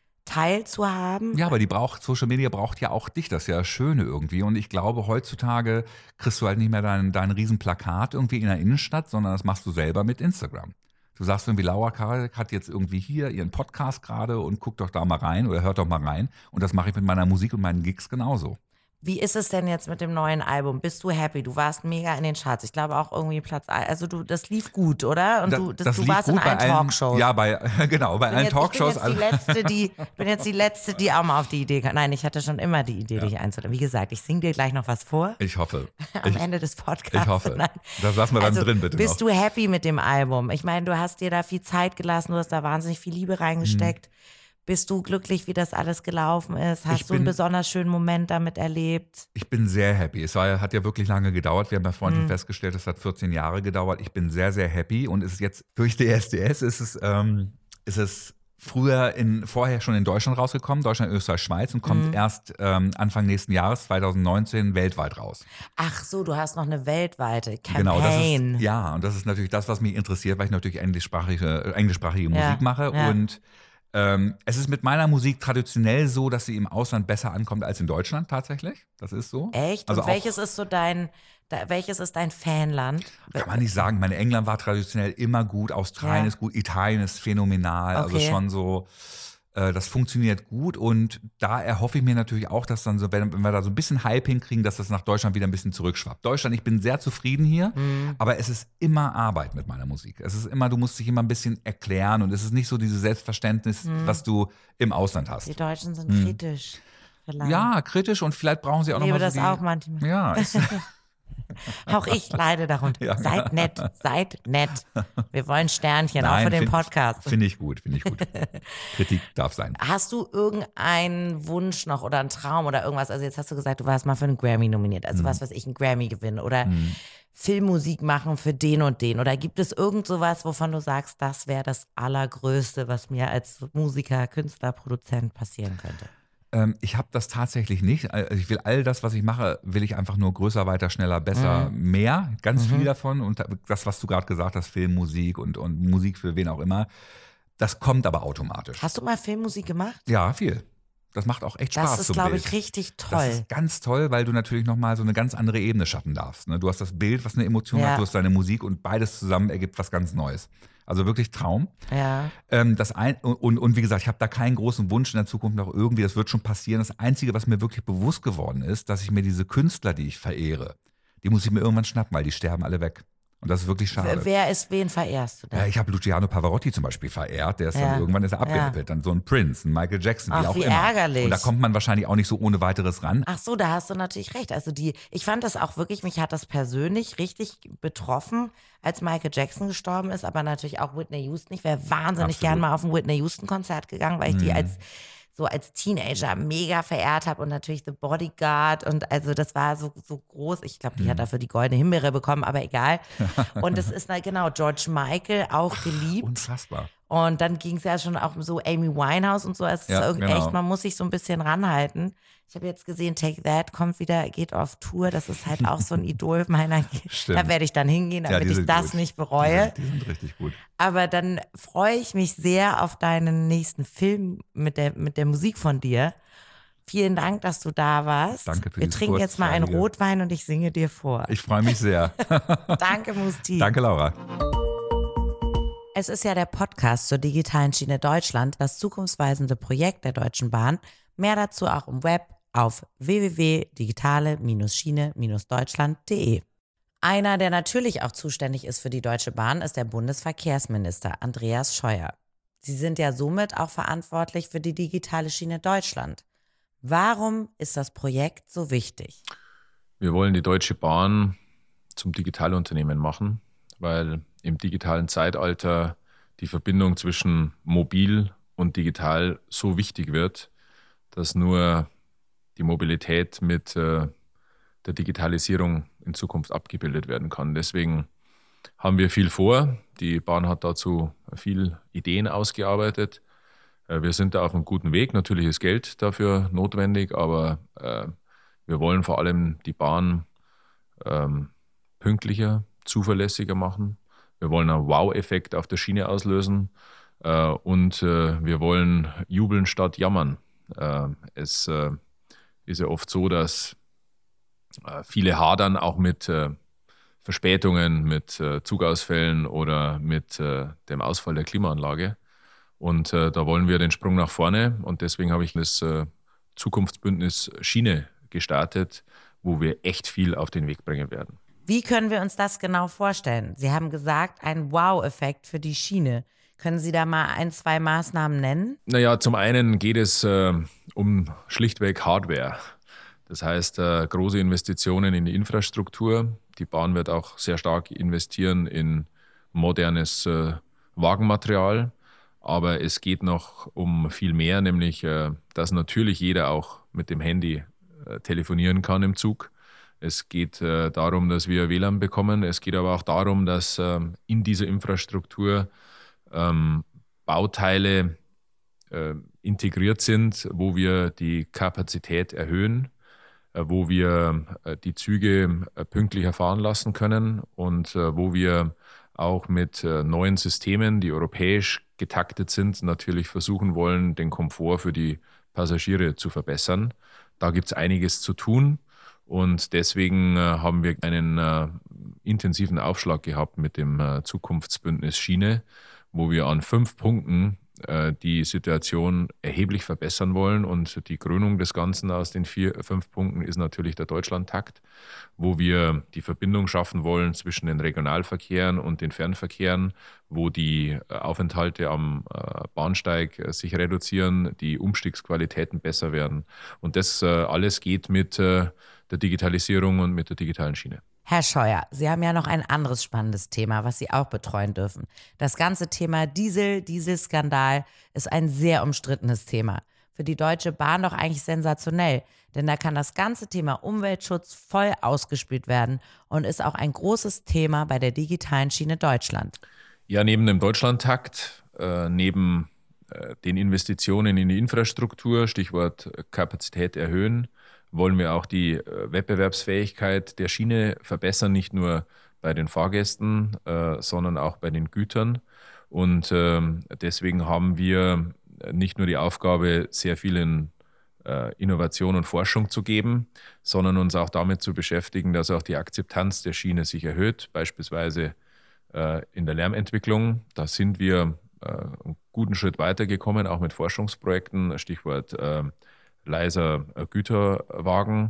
teilzuhaben? ja, aber die braucht, Social Media braucht ja auch dich, das ist ja das Schöne irgendwie. Und ich glaube, heutzutage kriegst du halt nicht mehr dein, dein Riesenplakat irgendwie in der Innenstadt, sondern das machst du selber mit Instagram. Du sagst irgendwie, Laura Karasek hat jetzt irgendwie hier ihren Podcast gerade und guckt doch da mal rein oder hört doch mal rein. Und das mache ich mit meiner Musik und meinen Gigs genauso. Wie ist es denn jetzt mit dem neuen Album? Bist du happy? Du warst mega in den Charts. Ich glaube auch irgendwie Platz eins. Also du, das lief gut, oder? Und das, du, das, das du lief warst gut in allen bei allen, Talkshows. Ja, bei, genau, bei allen jetzt, Talkshows. Ich bin jetzt, die letzte, die, bin jetzt die Letzte, die auch mal auf die Idee kam. Nein, ich hatte schon immer die Idee, ja. dich einzuladen. Wie gesagt, ich singe dir gleich noch was vor. Ich hoffe. Am ich, Ende des Podcasts. Ich hoffe. Nein. Das lassen wir dann also, drin, bitte Bist noch. du happy mit dem Album? Ich meine, du hast dir da viel Zeit gelassen, du hast da wahnsinnig viel Liebe reingesteckt. Hm. Bist du glücklich, wie das alles gelaufen ist? Hast ich du einen bin, besonders schönen Moment damit erlebt? Ich bin sehr happy. Es war, hat ja wirklich lange gedauert. Wir haben ja vorhin mhm. festgestellt, es hat vierzehn Jahre gedauert. Ich bin sehr, sehr happy. Und es ist jetzt durch D S D S ist es, ähm, ist es früher in, vorher schon in Deutschland rausgekommen, Deutschland, Österreich, Schweiz und kommt mhm. erst ähm, Anfang nächsten Jahres, zwanzig neunzehn, weltweit raus. Ach so, du hast noch eine weltweite Campaign. Genau, das ist, ja, und das ist natürlich das, was mich interessiert, weil ich natürlich englischsprachige, englischsprachige ja, Musik mache ja. und Ähm, es ist mit meiner Musik traditionell so, dass sie im Ausland besser ankommt als in Deutschland tatsächlich. Das ist so. Echt? Also und welches ist so dein, da, welches ist dein Fanland? Kann man nicht sagen. Meine England war traditionell immer gut, Australien ja. ist gut, Italien ist phänomenal. Okay. Also schon so, äh, das funktioniert gut und da erhoffe ich mir natürlich auch, dass dann so, wenn, wenn wir da so ein bisschen Hype hinkriegen, dass das nach Deutschland wieder ein bisschen zurückschwappt. Deutschland, ich bin sehr zufrieden hier, mhm. aber es ist immer Arbeit mit meiner Musik. Es ist immer, du musst dich immer ein bisschen erklären und es ist nicht so dieses Selbstverständnis, mhm. was du im Ausland hast. Die Deutschen sind mhm. kritisch. Vielleicht. Ja, kritisch und vielleicht brauchen sie auch noch mal so das die, auch manchmal. Ja, es, Auch ich leide darunter. Ja. Seid nett, seid nett. Wir wollen Sternchen, Nein, auch für den find, Podcast. Finde ich gut, finde ich gut. Kritik darf sein. Hast du irgendeinen Wunsch noch oder einen Traum oder irgendwas? Also jetzt hast du gesagt, du warst mal für einen Grammy nominiert. Also mhm. was weiß ich, einen Grammy gewinnen oder mhm. Filmmusik machen für den und den. Oder gibt es irgend sowas, wovon du sagst, das wäre das Allergrößte, was mir als Musiker, Künstler, Produzent passieren könnte? Ich habe das tatsächlich nicht. Ich will all das, was ich mache, will ich einfach nur größer, weiter, schneller, besser, mhm. mehr. Ganz mhm. viel davon. Und das, was du gerade gesagt hast, Filmmusik und, und Musik für wen auch immer, das kommt aber automatisch. Hast du mal Filmmusik gemacht? Ja, viel. Das macht auch echt Spaß. Das ist, glaube ich, richtig toll. Das ist ganz toll, weil du natürlich nochmal so eine ganz andere Ebene schaffen darfst. Du hast das Bild, was eine Emotion ja. hat, du hast deine Musik und beides zusammen ergibt was ganz Neues. Also wirklich Traum. Ja. Ähm, das ein, und, und wie gesagt, ich habe da keinen großen Wunsch in der Zukunft noch irgendwie, das wird schon passieren. Das Einzige, was mir wirklich bewusst geworden ist, dass ich mir diese Künstler, die ich verehre, die muss ich mir irgendwann schnappen, weil die sterben alle weg. Und das ist wirklich schade. Wer ist, wen verehrst du denn? Ja, ich habe Luciano Pavarotti zum Beispiel verehrt, der ist ja. dann irgendwann ist er abgerippelt. Ja. Dann so ein Prince, ein Michael Jackson, Ach, wie auch wie immer. ärgerlich. Und da kommt man wahrscheinlich auch nicht so ohne weiteres ran. Ach so, da hast du natürlich recht. Also die, ich fand das auch wirklich, mich hat das persönlich richtig betroffen, als Michael Jackson gestorben ist, aber natürlich auch Whitney Houston. Ich wäre wahnsinnig Absolut. gern mal auf ein Whitney Houston Konzert gegangen, weil ich mhm. die als so als Teenager mega verehrt habe und natürlich The Bodyguard und also das war so, so groß. Ich glaube, die mhm. hat dafür die goldene Himbeere bekommen, aber egal. Und es ist, na, genau, George Michael auch geliebt. Unfassbar. Und dann ging es ja schon auch um so Amy Winehouse und so. Es ja, ist genau. echt, man muss sich so ein bisschen ranhalten. Ich habe jetzt gesehen, Take That kommt wieder, geht auf Tour. Das ist halt auch so ein Idol meiner. Stimmt. Da werde ich dann hingehen, damit ja, ich das gut. nicht bereue. Die sind, die sind richtig gut. Aber dann freue ich mich sehr auf deinen nächsten Film mit der, mit der Musik von dir. Vielen Dank, dass du da warst. Danke für Wir trinken jetzt mal einen Rotwein und ich singe dir vor. Ich freue mich sehr. Danke, Musti. Danke, Laura. Es ist ja der Podcast zur digitalen Schiene Deutschland, das zukunftsweisende Projekt der Deutschen Bahn. Mehr dazu auch im Web auf w w w punkt digitale Schiene Deutschland punkt de. Einer, der natürlich auch zuständig ist für die Deutsche Bahn, ist der Bundesverkehrsminister Andreas Scheuer. Sie sind ja somit auch verantwortlich für die digitale Schiene Deutschland. Warum ist das Projekt so wichtig? Wir wollen die Deutsche Bahn zum Digitalunternehmen machen, weil im digitalen Zeitalter die Verbindung zwischen mobil und digital so wichtig wird, dass nur die Mobilität mit äh, der Digitalisierung in Zukunft abgebildet werden kann. Deswegen haben wir viel vor. Die Bahn hat dazu viel Ideen ausgearbeitet. Äh, wir sind da auf einem guten Weg. Natürlich ist Geld dafür notwendig, aber äh, wir wollen vor allem die Bahn ähm, pünktlicher, zuverlässiger machen. Wir wollen einen Wow-Effekt auf der Schiene auslösen äh, und äh, wir wollen jubeln statt jammern. Äh, es äh, ist ja oft so, dass äh, viele hadern auch mit äh, Verspätungen, mit äh, Zugausfällen oder mit äh, dem Ausfall der Klimaanlage. Und äh, da wollen wir den Sprung nach vorne. Und deswegen habe ich das äh, Zukunftsbündnis Schiene gestartet, wo wir echt viel auf den Weg bringen werden. Wie können wir uns das genau vorstellen? Sie haben gesagt, ein Wow-Effekt für die Schiene. Können Sie da mal ein, zwei Maßnahmen nennen? Naja, zum einen geht es äh, um schlichtweg Hardware. Das heißt, äh, große Investitionen in die Infrastruktur. Die Bahn wird auch sehr stark investieren in modernes äh, Wagenmaterial. Aber es geht noch um viel mehr, nämlich, äh, dass natürlich jeder auch mit dem Handy äh, telefonieren kann im Zug. Es geht äh, darum, dass wir W L A N bekommen. Es geht aber auch darum, dass ähm, in dieser Infrastruktur ähm, Bauteile äh, integriert sind, wo wir die Kapazität erhöhen, wo wir die Züge pünktlicher fahren lassen können und wo wir auch mit neuen Systemen, die europäisch getaktet sind, natürlich versuchen wollen, den Komfort für die Passagiere zu verbessern. Da gibt es einiges zu tun und deswegen haben wir einen intensiven Aufschlag gehabt mit dem Zukunftsbündnis Schiene, wo wir an fünf Punkten die Situation erheblich verbessern wollen. Und die Krönung des Ganzen aus den vier, fünf Punkten ist natürlich der Deutschlandtakt, wo wir die Verbindung schaffen wollen zwischen den Regionalverkehren und den Fernverkehren, wo die Aufenthalte am Bahnsteig sich reduzieren, die Umstiegsqualitäten besser werden. Und das alles geht mit der Digitalisierung und mit der digitalen Schiene. Herr Scheuer, Sie haben ja noch ein anderes spannendes Thema, was Sie auch betreuen dürfen. Das ganze Thema Diesel, Dieselskandal ist ein sehr umstrittenes Thema. Für die Deutsche Bahn doch eigentlich sensationell, denn da kann das ganze Thema Umweltschutz voll ausgespielt werden und ist auch ein großes Thema bei der digitalen Schiene Deutschland. Ja, neben dem Deutschlandtakt, äh, neben äh, den Investitionen in die Infrastruktur, Stichwort Kapazität erhöhen, wollen wir auch die Wettbewerbsfähigkeit der Schiene verbessern, nicht nur bei den Fahrgästen, äh, sondern auch bei den Gütern. Und äh, deswegen haben wir nicht nur die Aufgabe, sehr viel in äh, Innovation und Forschung zu geben, sondern uns auch damit zu beschäftigen, dass auch die Akzeptanz der Schiene sich erhöht, beispielsweise äh, in der Lärmentwicklung. Da sind wir äh, einen guten Schritt weitergekommen, auch mit Forschungsprojekten, Stichwort äh, leiser Güterwagen.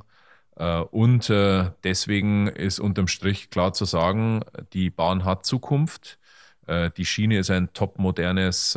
Und deswegen ist unterm Strich klar zu sagen, die Bahn hat Zukunft. Die Schiene ist ein topmodernes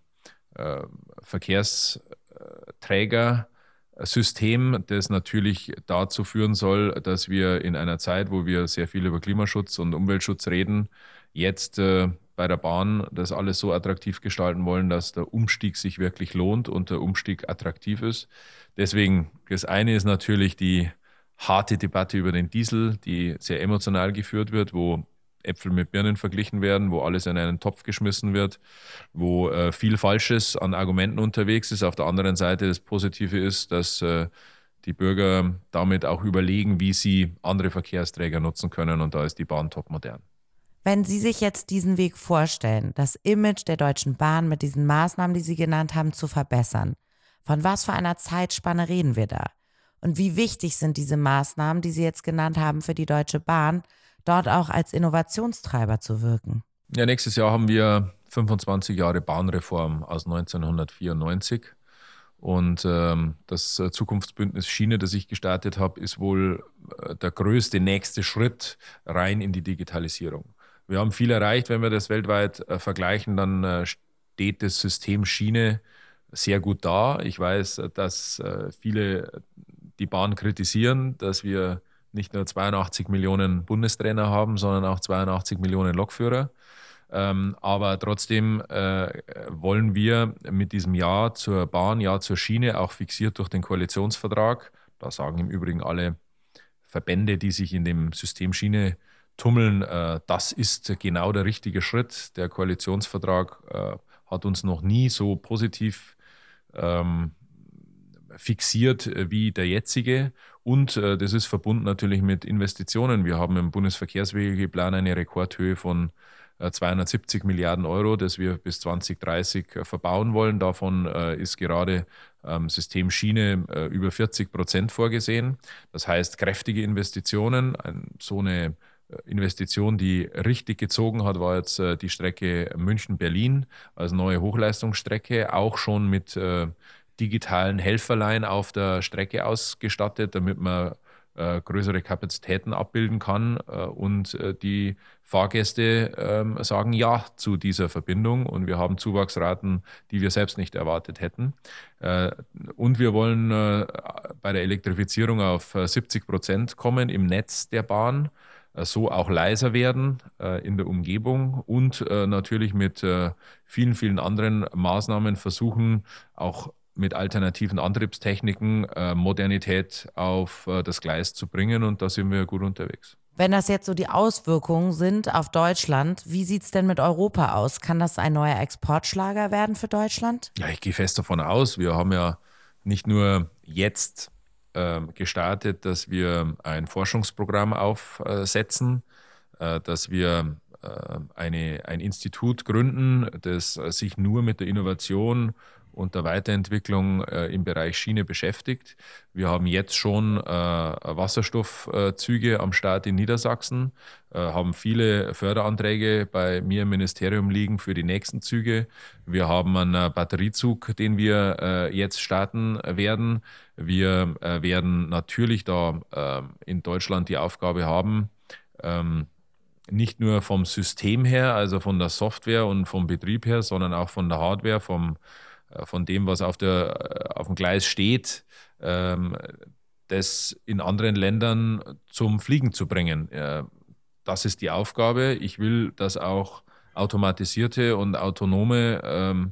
Verkehrsträgersystem, das natürlich dazu führen soll, dass wir in einer Zeit, wo wir sehr viel über Klimaschutz und Umweltschutz reden, jetzt bei der Bahn das alles so attraktiv gestalten wollen, dass der Umstieg sich wirklich lohnt und der Umstieg attraktiv ist. Deswegen, das eine ist natürlich die harte Debatte über den Diesel, die sehr emotional geführt wird, wo Äpfel mit Birnen verglichen werden, wo alles in einen Topf geschmissen wird, wo äh, viel Falsches an Argumenten unterwegs ist. Auf der anderen Seite das Positive ist, dass äh, die Bürger damit auch überlegen, wie sie andere Verkehrsträger nutzen können, und da ist die Bahn topmodern. Wenn Sie sich jetzt diesen Weg vorstellen, das Image der Deutschen Bahn mit diesen Maßnahmen, die Sie genannt haben, zu verbessern, von was für einer Zeitspanne reden wir da? Und wie wichtig sind diese Maßnahmen, die Sie jetzt genannt haben, für die Deutsche Bahn, dort auch als Innovationstreiber zu wirken? Ja, nächstes Jahr haben wir fünfundzwanzig Jahre Bahnreform aus neunzehnhundertvierundneunzig. Und ähm, das Zukunftsbündnis Schiene, das ich gestartet habe, ist wohl äh, der größte nächste Schritt rein in die Digitalisierung. Wir haben viel erreicht. Wenn wir das weltweit äh, vergleichen, dann äh, steht das System Schiene sehr gut da. Ich weiß, dass äh, viele die Bahn kritisieren, dass wir nicht nur zweiundachtzig Millionen Bundestrainer haben, sondern auch zweiundachtzig Millionen Lokführer. Ähm, aber trotzdem äh, wollen wir mit diesem Ja zur Bahn, Ja zur Schiene, auch fixiert durch den Koalitionsvertrag, da sagen im Übrigen alle Verbände, die sich in dem System Schiene tummeln, äh, das ist genau der richtige Schritt. Der Koalitionsvertrag äh, hat uns noch nie so positiv ähm, fixiert wie der jetzige, und äh, das ist verbunden natürlich mit Investitionen. Wir haben im Bundesverkehrswegeplan eine Rekordhöhe von äh, zweihundertsiebzig Milliarden Euro, das wir bis zwanzig dreißig äh, verbauen wollen. Davon äh, ist gerade ähm, System Schiene äh, über vierzig Prozent vorgesehen. Das heißt, kräftige Investitionen, ein, so eine Investition, die richtig gezogen hat, war jetzt äh, die Strecke München-Berlin als neue Hochleistungsstrecke, auch schon mit äh, digitalen Helferlein auf der Strecke ausgestattet, damit man äh, größere Kapazitäten abbilden kann äh, und äh, die Fahrgäste äh, sagen Ja zu dieser Verbindung und wir haben Zuwachsraten, die wir selbst nicht erwartet hätten. Äh, und wir wollen äh, bei der Elektrifizierung auf äh, siebzig Prozent kommen im Netz der Bahn, so auch leiser werden äh, in der Umgebung und äh, natürlich mit äh, vielen, vielen anderen Maßnahmen versuchen, auch mit alternativen Antriebstechniken äh, Modernität auf äh, das Gleis zu bringen und da sind wir gut unterwegs. Wenn das jetzt so die Auswirkungen sind auf Deutschland, wie sieht es denn mit Europa aus? Kann das ein neuer Exportschlager werden für Deutschland? Ja, ich gehe fest davon aus. Wir haben ja nicht nur jetzt gestartet, dass wir ein Forschungsprogramm aufsetzen, dass wir eine, ein Institut gründen, das sich nur mit der Innovation und der Weiterentwicklung im Bereich Schiene beschäftigt. Wir haben jetzt schon Wasserstoffzüge am Start in Niedersachsen, haben viele Förderanträge bei mir im Ministerium liegen für die nächsten Züge. Wir haben einen Batteriezug, den wir jetzt starten werden. Wir werden natürlich da in Deutschland die Aufgabe haben, nicht nur vom System her, also von der Software und vom Betrieb her, sondern auch von der Hardware, vom von dem, was auf, der, auf dem Gleis steht, ähm, das in anderen Ländern zum Fliegen zu bringen. Äh, das ist die Aufgabe. Ich will, dass auch automatisierte und autonome ähm,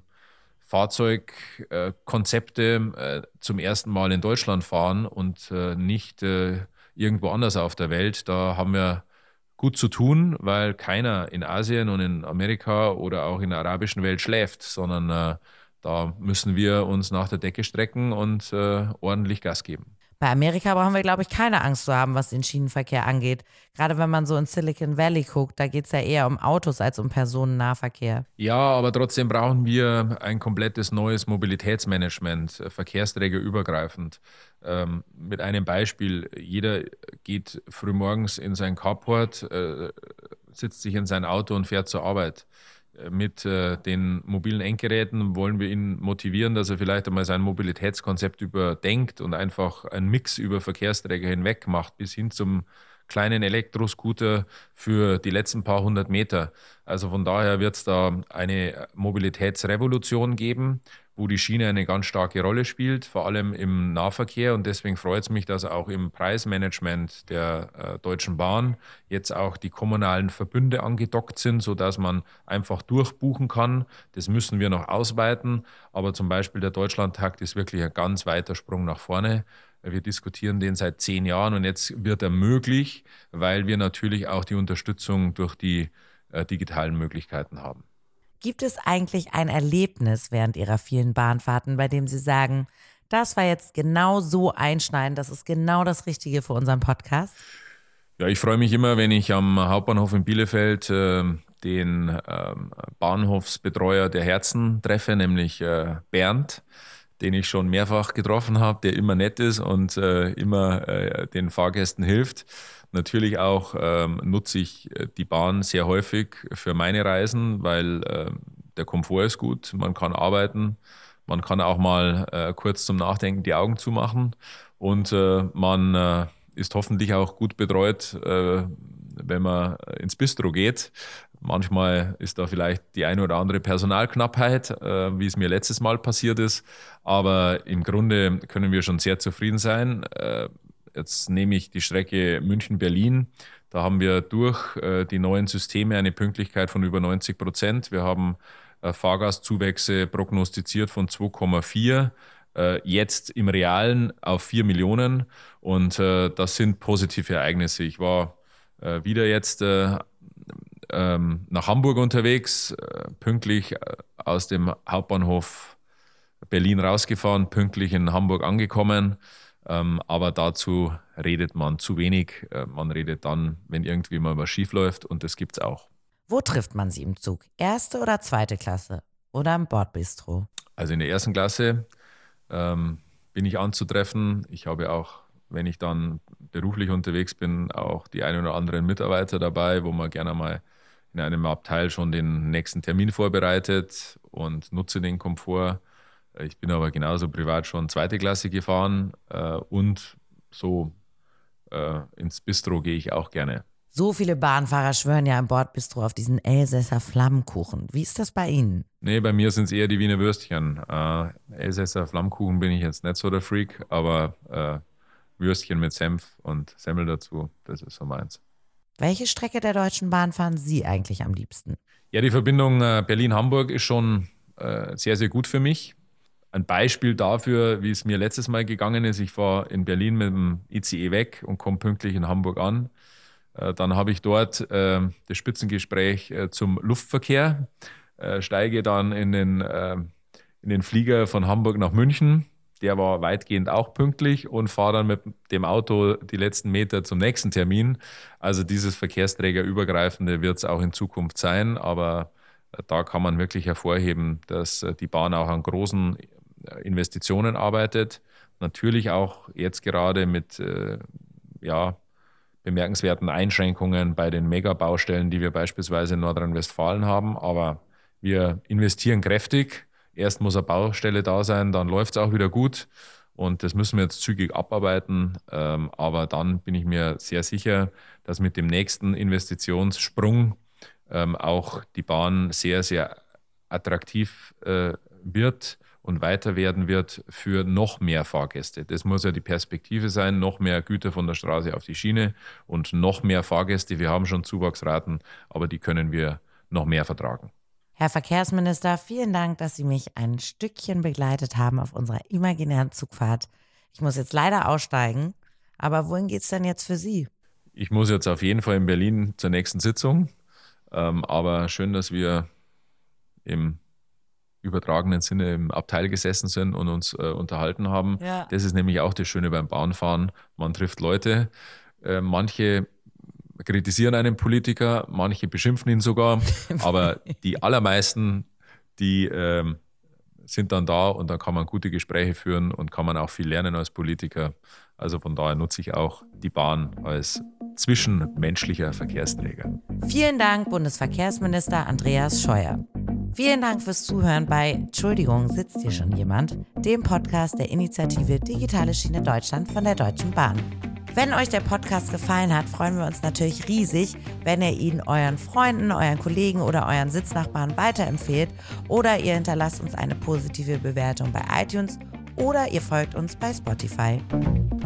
Fahrzeugkonzepte äh, zum ersten Mal in Deutschland fahren und äh, nicht äh, irgendwo anders auf der Welt. Da haben wir gut zu tun, weil keiner in Asien und in Amerika oder auch in der arabischen Welt schläft, sondern äh, da müssen wir uns nach der Decke strecken und äh, ordentlich Gas geben. Bei Amerika brauchen wir, glaube ich, keine Angst zu haben, was den Schienenverkehr angeht. Gerade wenn man so in Silicon Valley guckt, da geht es ja eher um Autos als um Personennahverkehr. Ja, aber trotzdem brauchen wir ein komplettes neues Mobilitätsmanagement, verkehrsträgerübergreifend. Ähm, mit einem Beispiel, jeder geht frühmorgens in sein Carport, äh, sitzt sich in sein Auto und fährt zur Arbeit. Mit äh, den mobilen Endgeräten wollen wir ihn motivieren, dass er vielleicht einmal sein Mobilitätskonzept überdenkt und einfach einen Mix über Verkehrsträger hinweg macht, bis hin zum kleinen Elektroscooter für die letzten paar hundert Meter. Also von daher wird es da eine Mobilitätsrevolution geben, wo die Schiene eine ganz starke Rolle spielt, vor allem im Nahverkehr. Und deswegen freut es mich, dass auch im Preismanagement der äh, Deutschen Bahn jetzt auch die kommunalen Verbünde angedockt sind, sodass man einfach durchbuchen kann. Das müssen wir noch ausweiten. Aber zum Beispiel der Deutschlandtakt ist wirklich ein ganz weiter Sprung nach vorne. Wir diskutieren den seit zehn Jahren und jetzt wird er möglich, weil wir natürlich auch die Unterstützung durch die äh, digitalen Möglichkeiten haben. Gibt es eigentlich ein Erlebnis während Ihrer vielen Bahnfahrten, bei dem Sie sagen, das war jetzt genau so einschneidend, das ist genau das Richtige für unseren Podcast? Ja, ich freue mich immer, wenn ich am Hauptbahnhof in Bielefeld äh, den äh, Bahnhofsbetreuer der Herzen treffe, nämlich äh, Bernd, den ich schon mehrfach getroffen habe, der immer nett ist und äh, immer äh, den Fahrgästen hilft. Natürlich auch ähm, nutze ich die Bahn sehr häufig für meine Reisen, weil äh, der Komfort ist gut, man kann arbeiten, man kann auch mal äh, kurz zum Nachdenken die Augen zumachen und äh, man äh, ist hoffentlich auch gut betreut, äh, wenn man ins Bistro geht. Manchmal ist da vielleicht die eine oder andere Personalknappheit, äh, wie es mir letztes Mal passiert ist, aber im Grunde können wir schon sehr zufrieden sein. Äh, Jetzt nehme ich die Strecke München-Berlin. Da haben wir durch äh, die neuen Systeme eine Pünktlichkeit von über neunzig Prozent. Wir haben äh, Fahrgastzuwächse prognostiziert von zwei Komma vier, äh, jetzt im Realen auf vier Millionen. Und äh, das sind positive Ereignisse. Ich war äh, wieder jetzt äh, ähm, nach Hamburg unterwegs, äh, pünktlich äh, aus dem Hauptbahnhof Berlin rausgefahren, pünktlich in Hamburg angekommen. Ähm, aber dazu redet man zu wenig. Äh, man redet dann, wenn irgendwie mal was schief läuft und das gibt's auch. Wo trifft man Sie im Zug? Erste oder zweite Klasse? Oder im Bordbistro? Also in der ersten Klasse ähm, bin ich anzutreffen. Ich habe auch wenn ich dann beruflich unterwegs bin, auch die ein oder anderen Mitarbeiter dabei, wo man gerne mal in einem Abteil schon den nächsten Termin vorbereitet und nutze den Komfort. Ich bin aber genauso privat schon zweite Klasse gefahren äh, und so äh, ins Bistro gehe ich auch gerne. So viele Bahnfahrer schwören ja im Bordbistro auf diesen Elsässer Flammkuchen. Wie ist das bei Ihnen? Nee, bei mir sind es eher die Wiener Würstchen. Äh, Elsässer Flammkuchen bin ich jetzt nicht so der Freak, aber äh, Würstchen mit Senf und Semmel dazu, das ist so meins. Welche Strecke der Deutschen Bahn fahren Sie eigentlich am liebsten? Ja, die Verbindung äh, Berlin-Hamburg ist schon äh, sehr, sehr gut für mich. Ein Beispiel dafür, wie es mir letztes Mal gegangen ist. Ich fahre in Berlin mit dem I C E weg und komme pünktlich in Hamburg an. Äh, dann habe ich dort äh, das Spitzengespräch äh, zum Luftverkehr, äh, steige dann in den, äh, in den Flieger von Hamburg nach München. Der war weitgehend auch pünktlich und fahre dann mit dem Auto die letzten Meter zum nächsten Termin. Also dieses Verkehrsträgerübergreifende wird es auch in Zukunft sein, aber da kann man wirklich hervorheben, dass die Bahn auch an großen Investitionen arbeitet. Natürlich auch jetzt gerade mit äh, ja, bemerkenswerten Einschränkungen bei den Megabaustellen, die wir beispielsweise in Nordrhein-Westfalen haben. Aber wir investieren kräftig. Erst muss eine Baustelle da sein, dann läuft es auch wieder gut. Und das müssen wir jetzt zügig abarbeiten. Ähm, aber dann bin ich mir sehr sicher, dass mit dem nächsten Investitionssprung ähm, auch die Bahn sehr, sehr attraktiv äh, wird und weiter werden wird für noch mehr Fahrgäste. Das muss ja die Perspektive sein, noch mehr Güter von der Straße auf die Schiene und noch mehr Fahrgäste. Wir haben schon Zuwachsraten, aber die können wir noch mehr vertragen. Herr Verkehrsminister, vielen Dank, dass Sie mich ein Stückchen begleitet haben auf unserer imaginären Zugfahrt. Ich muss jetzt leider aussteigen, aber wohin geht's denn jetzt für Sie? Ich muss jetzt auf jeden Fall in Berlin zur nächsten Sitzung, ähm, aber schön, dass wir im übertragenen Sinne im Abteil gesessen sind und uns äh, unterhalten haben. Ja. Das ist nämlich auch das Schöne beim Bahnfahren. Man trifft Leute, äh, manche kritisieren einen Politiker, manche beschimpfen ihn sogar, aber die allermeisten, die ähm, sind dann da und dann kann man gute Gespräche führen und kann man auch viel lernen als Politiker. Also von daher nutze ich auch die Bahn als zwischenmenschlicher Verkehrsträger. Vielen Dank, Bundesverkehrsminister Andreas Scheuer. Vielen Dank fürs Zuhören bei Entschuldigung, sitzt hier schon jemand? Dem Podcast der Initiative Digitale Schiene Deutschland von der Deutschen Bahn. Wenn euch der Podcast gefallen hat, freuen wir uns natürlich riesig, wenn ihr ihn euren Freunden, euren Kollegen oder euren Sitznachbarn weiterempfehlt oder ihr hinterlasst uns eine positive Bewertung bei iTunes oder ihr folgt uns bei Spotify.